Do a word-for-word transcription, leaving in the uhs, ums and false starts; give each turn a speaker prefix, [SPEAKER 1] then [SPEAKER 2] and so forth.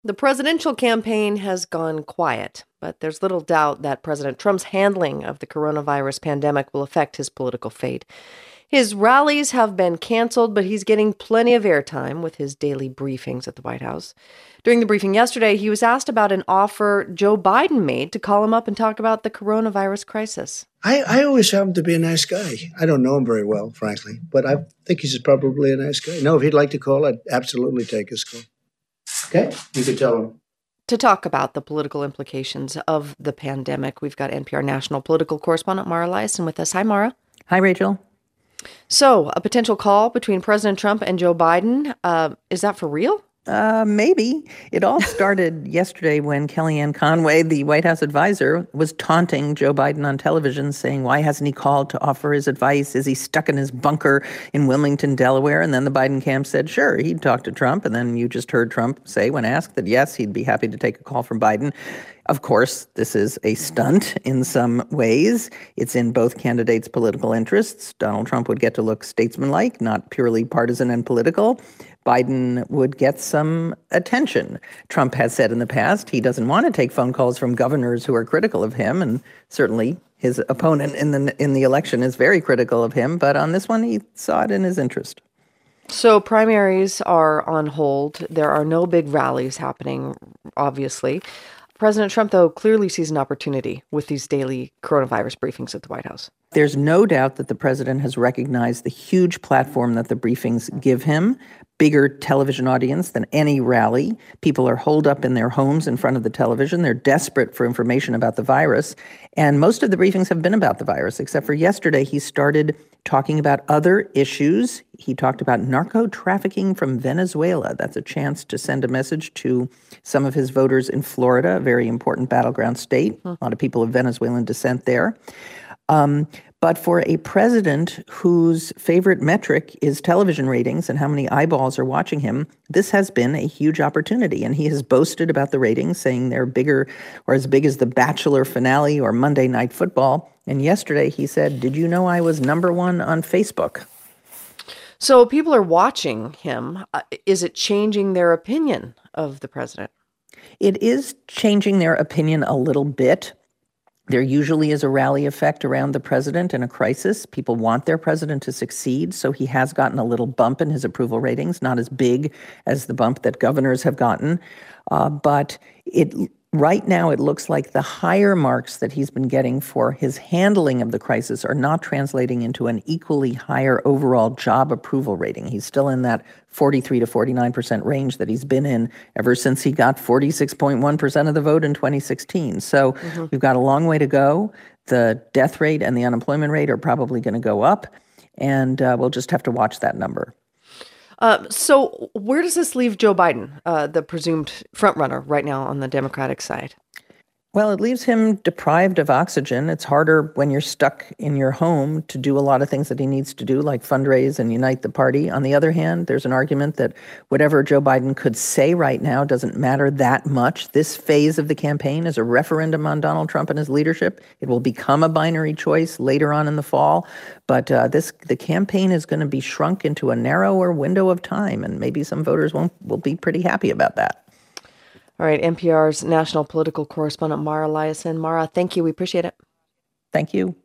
[SPEAKER 1] The presidential campaign has gone quiet, but there's little doubt that President Trump's handling of the coronavirus pandemic will affect his political fate. His rallies have been canceled, but he's getting plenty of airtime with his daily briefings at the White House. During the briefing yesterday, he was asked about an offer Joe Biden made to call him up and talk about the coronavirus crisis.
[SPEAKER 2] I, I always found him to be a nice guy. I don't know him very well, frankly, but I think he's probably a nice guy. No, if he'd like to call, I'd absolutely take his call. Okay, you could tell him.
[SPEAKER 1] To talk about the political implications of the pandemic, we've got N P R national political correspondent Mara Liasson with us. Hi, Mara.
[SPEAKER 3] Hi, Rachel.
[SPEAKER 1] So, a potential call between President Trump and Joe Biden. Uh, is that for real?
[SPEAKER 3] Uh, maybe. It all started yesterday when Kellyanne Conway, the White House advisor, was taunting Joe Biden on television, saying, why hasn't he called to offer his advice? Is he stuck in his bunker in Wilmington, Delaware? And then the Biden camp said, sure, he'd talk to Trump. And then you just heard Trump say, when asked, that yes, he'd be happy to take a call from Biden. Of course, this is a stunt in some ways. It's in both candidates' political interests. Donald Trump would get to look statesmanlike, not purely partisan and political. Biden would get some attention. Trump has said in the past he doesn't want to take phone calls from governors who are critical of him, and certainly his opponent in the in the election is very critical of him. But on this one, he saw it in his interest.
[SPEAKER 1] So primaries are on hold. There are no big rallies happening, obviously. President Trump, though, clearly sees an opportunity with these daily coronavirus briefings at the White House.
[SPEAKER 3] There's no doubt that the president has recognized the huge platform that the briefings give him, bigger television audience than any rally. People are holed up in their homes in front of the television. They're desperate for information about the virus. And most of the briefings have been about the virus, except for yesterday he started talking about other issues. He talked about narco trafficking from Venezuela. That's a chance to send a message to some of his voters in Florida, a very important battleground state. A lot of people of Venezuelan descent there. Um, but for a president whose favorite metric is television ratings and how many eyeballs are watching him, this has been a huge opportunity. And he has boasted about the ratings, saying they're bigger or as big as the Bachelor finale or Monday Night Football. And yesterday he said, did you know I was number one on Facebook?
[SPEAKER 1] So people are watching him. Uh, is it changing their opinion of the president?
[SPEAKER 3] It is changing their opinion a little bit. There usually is a rally effect around the president in a crisis. People want their president to succeed, so he has gotten a little bump in his approval ratings, not as big as the bump that governors have gotten. Uh, but it right now it looks like the higher marks that he's been getting for his handling of the crisis are not translating into an equally higher overall job approval rating. He's still in that forty-three to forty-nine percent range that he's been in ever since he got forty-six point one percent of the vote in twenty sixteen. So mm-hmm. we've got a long way to go. The death rate and the unemployment rate are probably going to go up, and uh, we'll just have to watch that number.
[SPEAKER 1] Uh, so where does this leave Joe Biden, uh, the presumed frontrunner right now on the Democratic side?
[SPEAKER 3] Well, it leaves him deprived of oxygen. It's harder when you're stuck in your home to do a lot of things that he needs to do, like fundraise and unite the party. On the other hand, there's an argument that whatever Joe Biden could say right now doesn't matter that much. This phase of the campaign is a referendum on Donald Trump and his leadership. It will become a binary choice later on in the fall. But uh, this the campaign is going to be shrunk into a narrower window of time, and maybe some voters won't will be pretty happy about that.
[SPEAKER 1] All right, N P R's national political correspondent Mara Liasson. Mara, thank you. We appreciate it.
[SPEAKER 3] Thank you.